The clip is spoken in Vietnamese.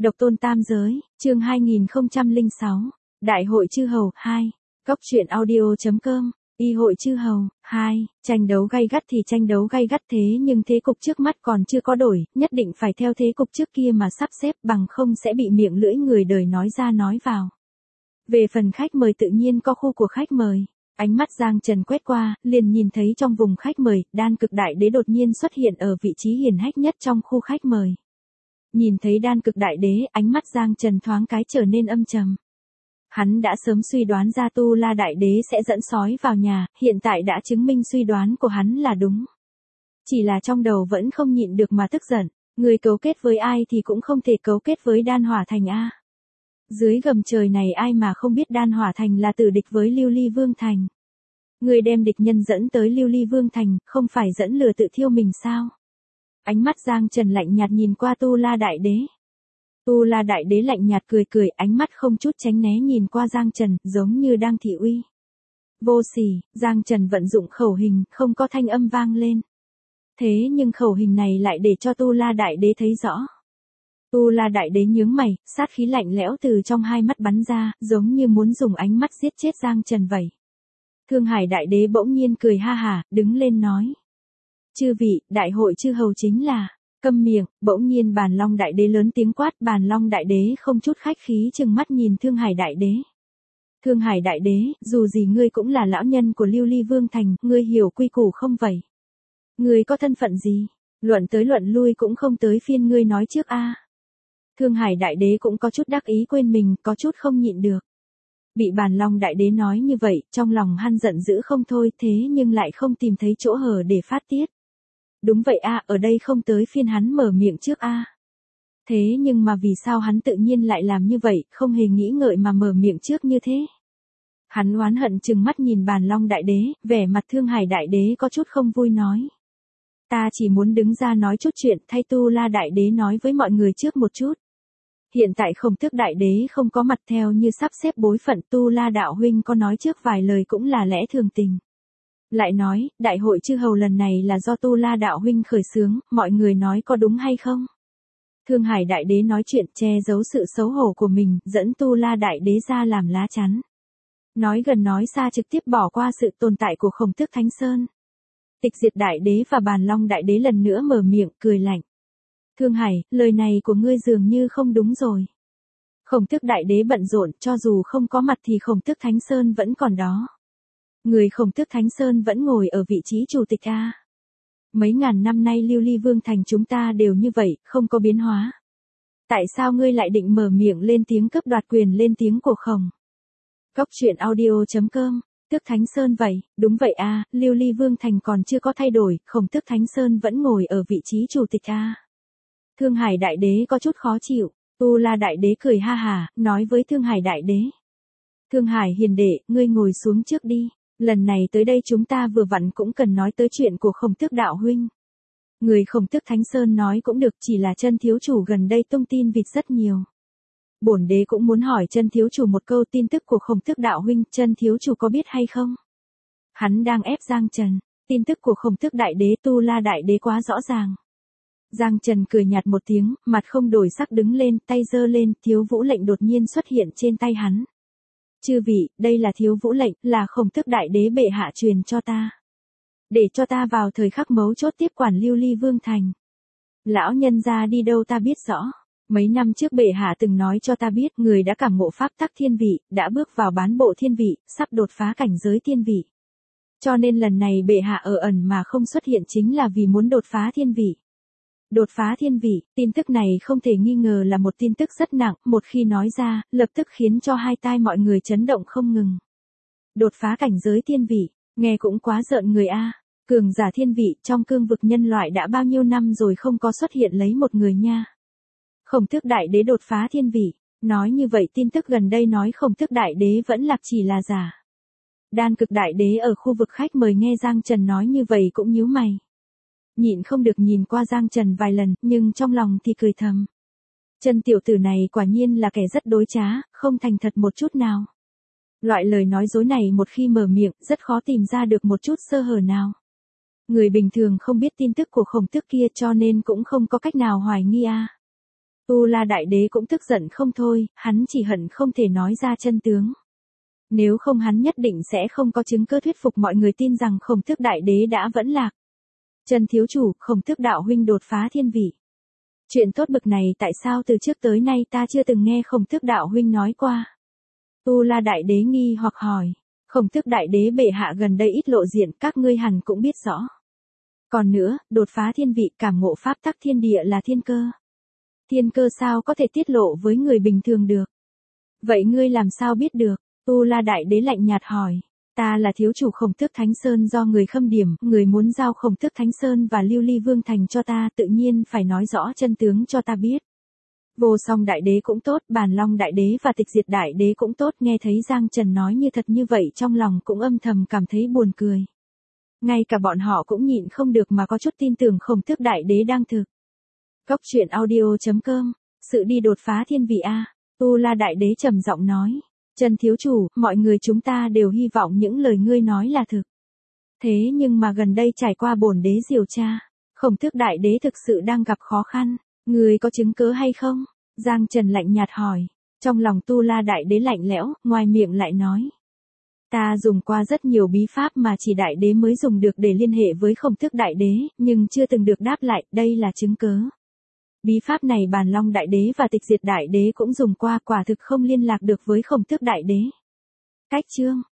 Độc tôn tam giới, chương 2006, Đại hội chư hầu 2, Cóc truyện audio.com, Y hội chư hầu 2, tranh đấu gay gắt thì tranh đấu gay gắt thế nhưng thế cục trước mắt còn chưa có đổi, nhất định phải theo thế cục trước kia mà sắp xếp bằng không sẽ bị miệng lưỡi người đời nói ra nói vào. Về phần khách mời tự nhiên có khu của khách mời. Ánh mắt Giang Trần quét qua, liền nhìn thấy trong vùng khách mời, Đan Cực Đại Đế đột nhiên xuất hiện ở vị trí hiển hách nhất trong khu khách mời. Nhìn thấy Đan Cực Đại Đế, ánh mắt Giang Trần thoáng cái trở nên âm trầm. Hắn đã sớm suy đoán ra Tu La Đại Đế sẽ dẫn sói vào nhà, hiện tại đã chứng minh suy đoán của hắn là đúng. Chỉ là trong đầu vẫn không nhịn được mà tức giận, người cấu kết với ai thì cũng không thể cấu kết với Đan Hỏa Thành a. Dưới gầm trời này ai mà không biết Đan Hỏa Thành là tử địch với Lưu Ly Vương Thành. Người đem địch nhân dẫn tới Lưu Ly Vương Thành, không phải dẫn lừa tự thiêu mình sao? Ánh mắt Giang Trần lạnh nhạt nhìn qua Tu La Đại Đế. Tu La Đại Đế lạnh nhạt cười cười, ánh mắt không chút tránh né nhìn qua Giang Trần, giống như đang thị uy. Vô sỉ, Giang Trần vận dụng khẩu hình, không có thanh âm vang lên. Thế nhưng khẩu hình này lại để cho Tu La Đại Đế thấy rõ. Tu La Đại Đế nhướng mày, sát khí lạnh lẽo từ trong hai mắt bắn ra, giống như muốn dùng ánh mắt giết chết Giang Trần vậy. Thương Hải Đại Đế bỗng nhiên cười ha hả, đứng lên nói. Chư vị, đại hội chư hầu chính là, câm miệng, bỗng nhiên Bàn Long Đại Đế lớn tiếng quát, Bàn Long Đại Đế không chút khách khí trừng mắt nhìn Thương Hải Đại Đế. Thương Hải Đại Đế, dù gì ngươi cũng là lão nhân của Lưu Ly Vương Thành, ngươi hiểu quy củ không vậy? Ngươi có thân phận gì? Luận tới luận lui cũng không tới phiên ngươi nói trước a. Thương Hải Đại Đế cũng có chút đắc ý quên mình, có chút không nhịn được. Bị Bàn Long Đại Đế nói như vậy, trong lòng hắn giận dữ không thôi, thế nhưng lại không tìm thấy chỗ hở để phát tiết. Đúng vậy a, ở đây không tới phiên hắn mở miệng trước a. Thế nhưng mà vì sao hắn tự nhiên lại làm như vậy, không hề nghĩ ngợi mà mở miệng trước như thế? Hắn oán hận trừng mắt nhìn Bàn Long Đại Đế, vẻ mặt Thương Hải Đại Đế có chút không vui nói. Ta chỉ muốn đứng ra nói chút chuyện, thay Tu La Đại Đế nói với mọi người trước một chút. Hiện tại Khổng Tước Đại Đế không có mặt theo như sắp xếp bối phận, Tu La đạo huynh có nói trước vài lời cũng là lẽ thường tình. Lại nói, đại hội chư hầu lần này là do Tu La đạo huynh khởi xướng, mọi người nói có đúng hay không? Thương Hải Đại Đế nói chuyện che giấu sự xấu hổ của mình, dẫn Tu La Đại Đế ra làm lá chắn. Nói gần nói xa trực tiếp bỏ qua sự tồn tại của Khổng Tước Thánh Sơn. Tịch Diệt Đại Đế và Bàn Long Đại Đế lần nữa mở miệng, cười lạnh. Thương Hải, lời này của ngươi dường như không đúng rồi. Khổng Tước Đại Đế bận rộn, cho dù không có mặt thì Khổng Tước Thánh Sơn vẫn còn đó. Người Khổng Tước Thánh Sơn vẫn ngồi ở vị trí chủ tịch a. Mấy ngàn năm nay Lưu Ly Vương Thành chúng ta đều như vậy, không có biến hóa. Tại sao ngươi lại định mở miệng lên tiếng cướp đoạt quyền lên tiếng của Khổng? Cóc truyện audio.com, Tước Thánh Sơn vậy, đúng vậy a, Lưu Ly Vương Thành còn chưa có thay đổi, Khổng Tước Thánh Sơn vẫn ngồi ở vị trí chủ tịch a. Thương Hải Đại Đế có chút khó chịu, Tu La Đại Đế cười ha hả, nói với Thương Hải Đại Đế. Thương Hải hiền đệ, ngươi ngồi xuống trước đi, lần này tới đây chúng ta vừa vặn cũng cần nói tới chuyện của Khổng Tước đạo huynh. Người Khổng Tước Thánh Sơn nói cũng được, chỉ là chân thiếu chủ gần đây tung tin vịt rất nhiều. Bổn đế cũng muốn hỏi chân thiếu chủ một câu, tin tức của Khổng Tước đạo huynh, chân thiếu chủ có biết hay không? Hắn đang ép Giang Trần, tin tức của Khổng Tước Đại Đế Tu La Đại Đế quá rõ ràng. Giang Trần cười nhạt một tiếng, mặt không đổi sắc đứng lên, tay giơ lên, Thiếu Vũ lệnh đột nhiên xuất hiện trên tay hắn. Chư vị, đây là Thiếu Vũ lệnh, là Khổng Tước Đại Đế bệ hạ truyền cho ta. Để cho ta vào thời khắc mấu chốt tiếp quản Lưu Ly Vương Thành. Lão nhân gia đi đâu ta biết rõ. Mấy năm trước bệ hạ từng nói cho ta biết, người đã cảm ngộ pháp tắc thiên vị, đã bước vào bán bộ thiên vị, sắp đột phá cảnh giới thiên vị. Cho nên lần này bệ hạ ở ẩn mà không xuất hiện chính là vì muốn đột phá thiên vị. Đột phá thiên vị, tin tức này không thể nghi ngờ là một tin tức rất nặng, một khi nói ra, lập tức khiến cho hai tai mọi người chấn động không ngừng. Đột phá cảnh giới thiên vị, nghe cũng quá rợn người a. Cường giả thiên vị trong cương vực nhân loại đã bao nhiêu năm rồi không có xuất hiện lấy một người nha. Khổng Tước Đại Đế đột phá thiên vị, nói như vậy tin tức gần đây nói Khổng Tước Đại Đế vẫn lạc chỉ là giả. Đan Cực Đại Đế ở khu vực khách mời nghe Giang Trần nói như vậy cũng nhíu mày. Nhịn không được nhìn qua Giang Trần vài lần, nhưng trong lòng thì cười thầm. Chân tiểu tử này quả nhiên là kẻ rất đối trá, không thành thật một chút nào. Loại lời nói dối này một khi mở miệng, rất khó tìm ra được một chút sơ hở nào. Người bình thường không biết tin tức của Khổng Tước kia cho nên cũng không có cách nào hoài nghi a. Tu La Đại Đế cũng tức giận không thôi, hắn chỉ hận không thể nói ra chân tướng. Nếu không hắn nhất định sẽ không có chứng cứ thuyết phục mọi người tin rằng Khổng Tước Đại Đế đã vẫn lạc. Trần thiếu chủ, Khổng Tước đạo huynh đột phá thiên vị. Chuyện tốt bực này tại sao từ trước tới nay ta chưa từng nghe Khổng Tước đạo huynh nói qua? Tu La Đại Đế nghi hoặc hỏi. Khổng Tước Đại Đế bệ hạ gần đây ít lộ diện, các ngươi hẳn cũng biết rõ. Còn nữa, đột phá thiên vị, cảm ngộ pháp tắc thiên địa là thiên cơ. Thiên cơ sao có thể tiết lộ với người bình thường được? Vậy ngươi làm sao biết được? Tu La Đại Đế lạnh nhạt hỏi. Ta là thiếu chủ Khổng Tước Thánh Sơn do người khâm điểm, người muốn giao Khổng Tước Thánh Sơn và Lưu Ly Vương Thành cho ta, tự nhiên phải nói rõ chân tướng cho ta biết. Vô Song Đại Đế cũng tốt, Bàn Long Đại Đế và Tịch Diệt Đại Đế cũng tốt, nghe thấy Giang Trần nói như thật như vậy trong lòng cũng âm thầm cảm thấy buồn cười. Ngay cả bọn họ cũng nhịn không được mà có chút tin tưởng Khổng Tước Đại Đế đang thực. Cốc truyện audio.com, sự đi đột phá thiên vị a. Tu La Đại Đế trầm giọng nói. Trần thiếu chủ, mọi người chúng ta đều hy vọng những lời ngươi nói là thực. Thế nhưng mà gần đây trải qua bổn đế điều tra, Khổng Tước Đại Đế thực sự đang gặp khó khăn. Ngươi có chứng cứ hay không? Giang Trần lạnh nhạt hỏi. Trong lòng Tu La Đại Đế lạnh lẽo, ngoài miệng lại nói. Ta dùng qua rất nhiều bí pháp mà chỉ Đại Đế mới dùng được để liên hệ với Khổng Tước Đại Đế, nhưng chưa từng được đáp lại, đây là chứng cứ. Bí pháp này Bàn Long Đại Đế và Tịch Diệt Đại Đế cũng dùng qua, quả thực không liên lạc được với Khổng Tước Đại Đế. Cách chương